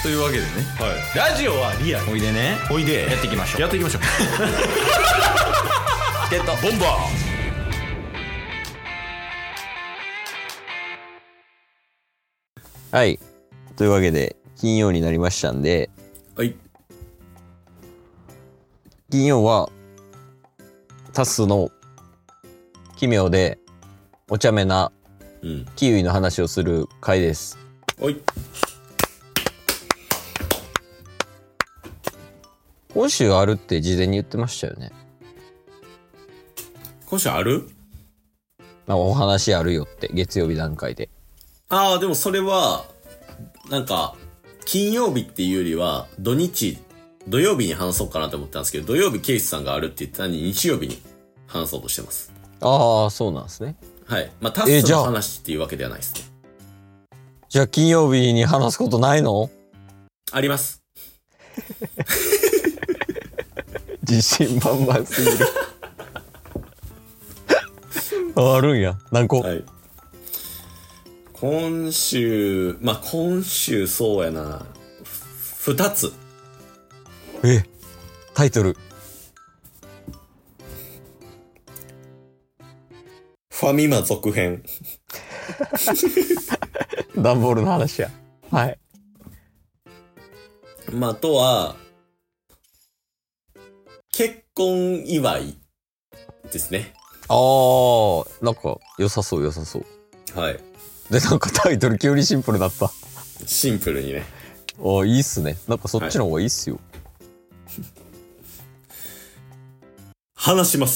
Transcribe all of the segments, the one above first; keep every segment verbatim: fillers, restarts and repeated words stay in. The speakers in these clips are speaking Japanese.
というわけでね、 はい、ラジオはリアル。 おいでね、 おいでやっていきましょう。 やっていきましょうゲットボンバー。はい、というわけで金曜になりましたんで、 はい、 金曜はタスの奇妙でお茶目なうんキウイの話をする回です。 おい、 今週あるって事前に言ってましたよね。 今週ある？ まあ、お話あるよって月曜日段階で。 ああ、でもそれはなんか金曜日っていうよりは土日土曜日に話そうかなと思ったんですけど、土曜日ケイスさんがあるって言ってたのに日曜日に話そうとしてます。 ああ、そうなんですね。 はい。まあタスの話っていうわけではないですね。 じゃあ金曜日に話すことないの？ あります。 自信満々すぎる。あるんや。何個？ はい。今週、まあ、今週そうやな。ふたつ。 え、タイトル。 ファミマ続編。 ダンボールの話や。はい。 まあ、あとは、結婚祝いですね。 あー、なんか良さそう良さそう。 はい。 で、なんかタイトル急にシンプルだった。 シンプルにね。 ああ、いいっすね。なんかそっちの方がいいっすよ。 はい、話します。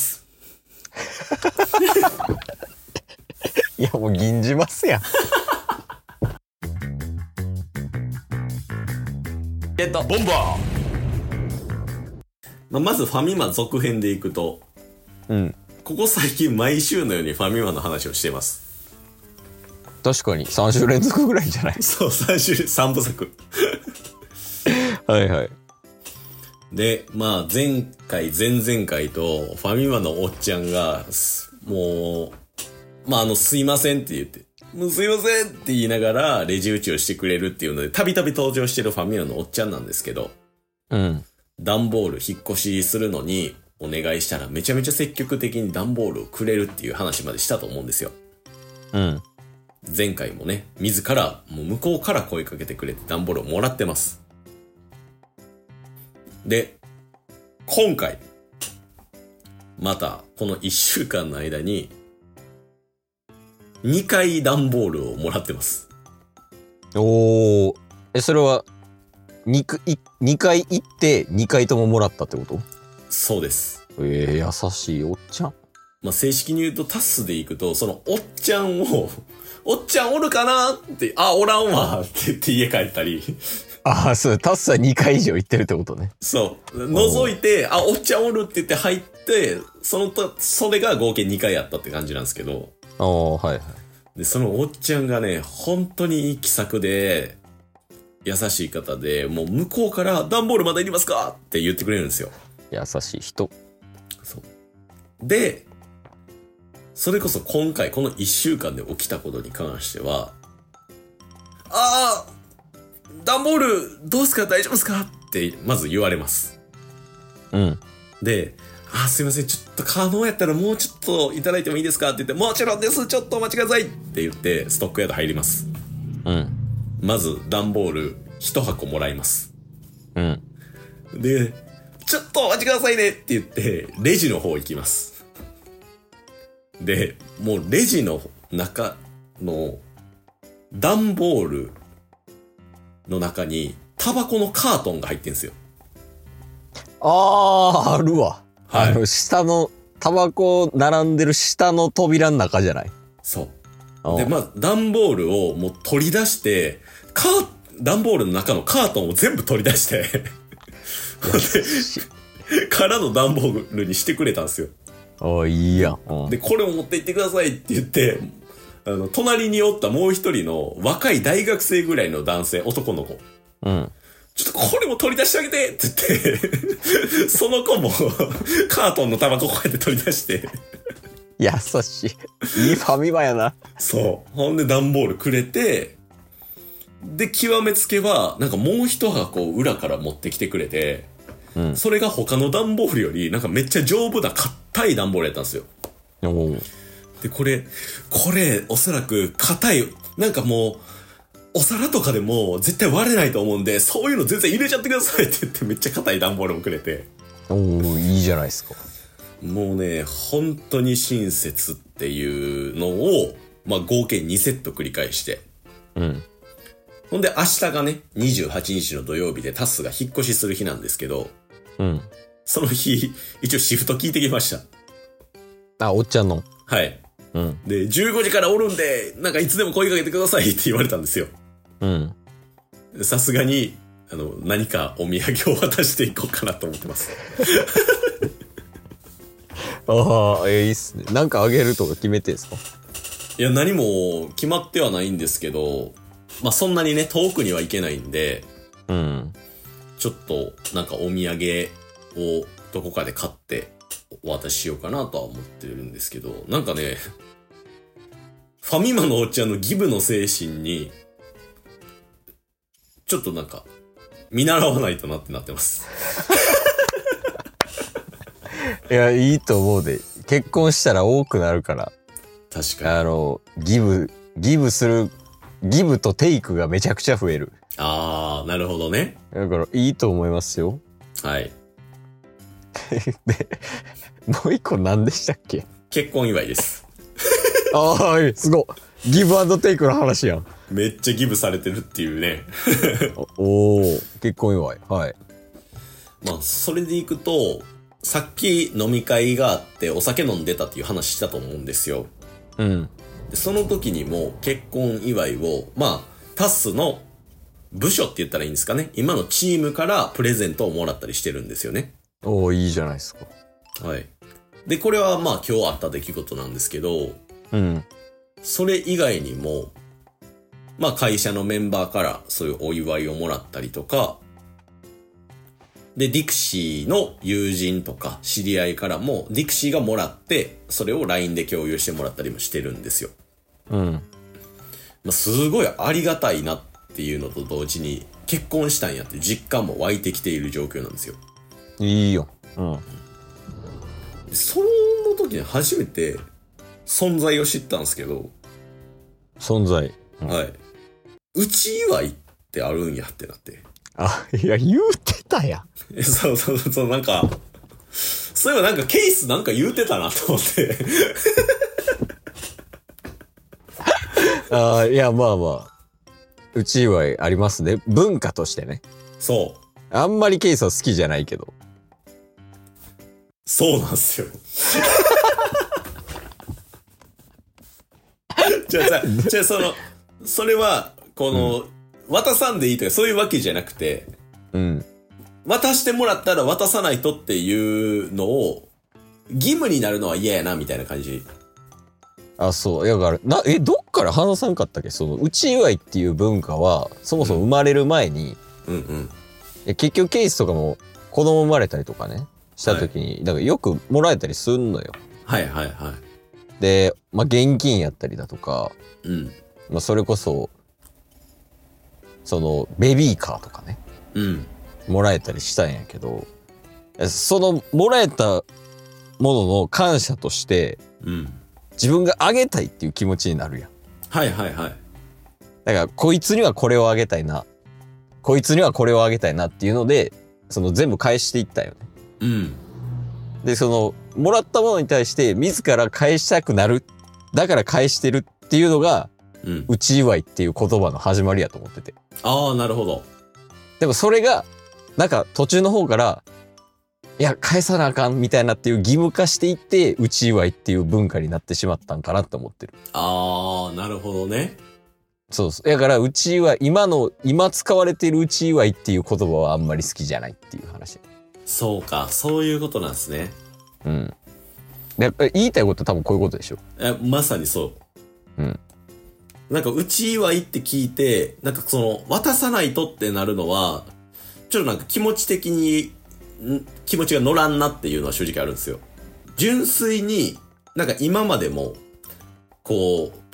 いや、もう銀じますやん。 ゲットボンバー。まあ、まずファミマ続編でいくと、 うん。 ここ最近毎週のようにファミマの話をしてます。 確かにさん週連続ぐらいじゃない？ そう、さん週さんぶさく。 はいはい。 で、まあ前回前々回とファミマのおっちゃんがもうまああのすいませんって言ってもうすいませんって言いながらレジ打ちをしてくれるっていうのでたびたび登場してるファミマのおっちゃんなんですけど、 うん。 段ボール引っ越しするのにお願いしたらめちゃめちゃ積極的に段ボールをくれるっていう話までしたと思うんですよ。 うん。 前回もね、自らもう向こうから声かけてくれて段ボールをもらってます。で、今回またこのいっしゅうかんの間ににかい段ボールをもらってます。 おー、え、それは 2, 2回行ってにかいとももらったってこと？ そうです。 えー、優しいおっちゃん。 まあ、正式に言うとタスで行くと、そのおっちゃんをおっちゃんおるかなって、あ、おらんわって言って家帰ったり。 ああ、そう、タスはにかい以上行ってるってことね。 そう。覗いて、あ、おっちゃんおるって言って入って、そのと、それが合計にかいやったって感じなんですけど。 ああ、はいはい。 で、そのおっちゃんがね、本当にいい気さくで、優しい方で、もう向こうから段ボールまだいりますかって言ってくれるんですよ。 優しい人。 そう。で、それこそ今回このいっしゅうかんで起きたことに関しては、ああ、段ボールどうすか大丈夫ですかってまず言われます。 うん。 で、あーすいません、ちょっと可能やったらもうちょっといただいてもいいですかって言って、もちろんです、ちょっとお待ちくださいって言ってストックヤード入ります。 うん。 まず段ボール一箱もらいます。 うん。 で、ちょっとお待ちくださいねって言ってレジの方行きます。で、もうレジの中の段ボールの中にタバコのカートンが入ってんすよ。 ああ、あるわ。 はい。 あの、下の、タバコ並んでる下の扉の中じゃない？ そう。で、まあ、段ボールをもう取り出して、カー、段ボールの中のカートンを全部取り出してで、からの段ボールにしてくれたんですよ。 ああ、いいやん。うん、 で、これを持って行ってくださいって言って、あの、隣におったもう一人の若い大学生ぐらいの男性、男の子。 うん。 ちょっとこれも取り出してあげてって言って、その子もカートンのタバコこうやって取り出して。 優しい。いいファミマやな。 そう。ほんで段ボールくれて、 で、極めつけは、なんかもう一箱裏から持ってきてくれて、うん、それが他の段ボールより、なんかめっちゃ丈夫な硬い段ボールやったんですよ。で、これ、これ、おそらく硬い、なんかもう、お皿とかでも絶対割れないと思うんで、そういうの全然入れちゃってくださいって言ってめっちゃ硬い段ボールもくれて。 おー、いいじゃないですか。 もうね、本当に親切っていうのを、まあ合計にセット繰り返して。うん。ほんで明日がね、にじゅうはちにちの土曜日でタスが引っ越しする日なんですけど、うん。その日、一応シフト聞いてきました。 あ、おっちゃんの。 はい。うん。で、じゅうごじからおるんで、なんかいつでも声かけてくださいって言われたんですよ。うん。さすがに、あの、何かお土産を渡していこうかなと思ってます。 ああ、えー、いいっすね。なんかあげるとか決めてんすか？ いや、何も決まってはないんですけど、まあ、そんなにね、遠くには行けないんで、うん。ちょっと、なんかお土産をどこかで買ってお渡ししようかなとは思ってるんですけど、なんかね、ファミマのおっちゃんのギブの精神に、ちょっとなんか、見習わないとなってなってます。 いや、いいと思うで。結婚したら多くなるから。 確かに。 あの、ギブ、ギブする、ギブとテイクがめちゃくちゃ増える。 あー、なるほどね。 だから、いいと思いますよ。 はい。 で、もう一個何でしたっけ？ 結婚祝いです。 ああ、すごい。ギブアンドテイクの話やん。 めっちゃギブされてるっていうね。 おお、結婚祝い。はい。 まあ、それでいくと、さっき飲み会があってお酒飲んでたっていう話したと思うんですよ。うん。でその時にも結婚祝いを、まあ、タスの部署って言ったらいいんですかね。今のチームからプレゼントをもらったりしてるんですよね。 おお、いいじゃないですか。 はい。で、これはまあ今日あった出来事なんですけど、うん。それ以外にも、まあ会社のメンバーからそういうお祝いをもらったりとか、で、ディクシーの友人とか知り合いからもディクシーがもらって、それを ライン で共有してもらったりもしてるんですよ。うん。まあ、すごいありがたいなっていうのと同時に、結婚したんやって実感も湧いてきている状況なんですよ。 いいよ。うん。 その時に初めて存在を知ったんですけど。 存在。 うん、はい。うち祝いってあるんやってなって。 あ、いや、言うてたやん。そうそうそう、なんか、そういえばなんかケースなんか言うてたなと思って。 ああ、いや、まあまあ。うち祝いありますね。文化としてね。 そう。 あんまりケースは好きじゃないけど。 そうなんすよ。じゃあさ、じゃあその、それは、この、うん、渡さんでいいとかそういうわけじゃなくて、うん。渡してもらったら渡さないとっていうのを、義務になるのは嫌やな、みたいな感じ。 あ、そう。だから、な、え、どっから話さんかったっけ？その、うち祝いっていう文化は、そもそも生まれる前に、うん、うんうんいや結局ケースとかも子供生まれたりとかね、した時に、はい、だからよくもらえたりすんのよ。 はいはいはい。 で、まあ、現金やったりだとか、うん。まあ、それこそ、その、ベビーカーとかね、うん。もらえたりしたんやけど、その、もらえたものの感謝として、うん。自分があげたいっていう気持ちになるやん。 はいはいはい。 だから、こいつにはこれをあげたいな。こいつにはこれをあげたいなっていうので、その全部返していったよね。うん。で、その、もらったものに対して自ら返したくなる。だから返してるっていうのが、うん。うち祝いっていう言葉の始まりやと思ってて。 ああ、なるほど。 でもそれが、なんか途中の方から、いや、返さなあかんみたいなっていう義務化していって、うち祝いっていう文化になってしまったんかなって思ってる。 ああ、なるほどね。 そうそう。だから、うち祝い、今の、今使われているうち祝いっていう言葉はあんまり好きじゃないっていう話。 そうか、そういうことなんですね。 うん。で、言いたいことは多分こういうことでしょ。 え、まさにそう。うん。なんか、うち祝いって聞いて、なんかその、渡さないとってなるのは、ちょっとなんか気持ち的に、気持ちが乗らんなっていうのは正直あるんですよ。純粋に、なんか今までも、こう、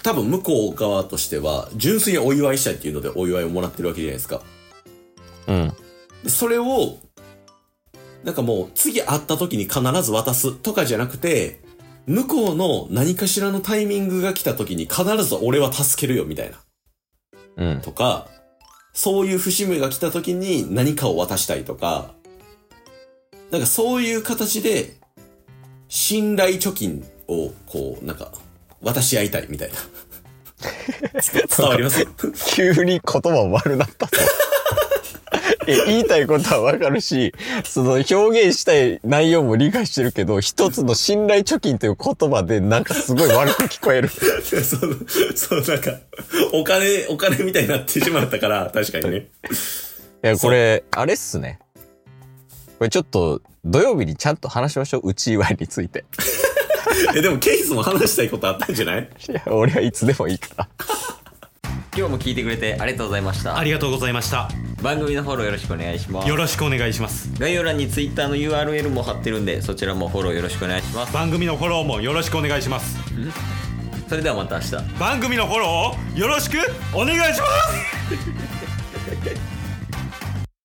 多分向こう側としては、純粋にお祝いしたいっていうのでお祝いをもらってるわけじゃないですか。 うん。 でそれを、なんかもう次会った時に必ず渡すとかじゃなくて、向こうの何かしらのタイミングが来た時に必ず俺は助けるよみたいな。 うん。 とか、そういう節目が来た時に何かを渡したいとか、なんかそういう形で、信頼貯金をこう、なんか、渡し合いたいみたいな。伝わります急に言葉悪なったぞ。言いたいことはわかるし、その表現したい内容も理解してるけど、一つの信頼貯金という言葉でなんかすごい悪く聞こえる。 そう、そう、なんか、お金、お金みたいになってしまったから、確かにね。 いや、これ、あれっすね。これちょっと、土曜日にちゃんと話しましょう。内祝いについて。 え、でもケイスも話したいことあったんじゃない？ いや、俺はいつでもいいから。 今日も聞いてくれてありがとうございました。 ありがとうございました。 番組のフォローよろしくお願いします。 よろしくお願いします。 概要欄に Twitter の ユーアールエル も貼ってるんで、そちらもフォローよろしくお願いします。 番組のフォローもよろしくお願いします。 それではまた明日。 番組のフォローをよろしくお願いします。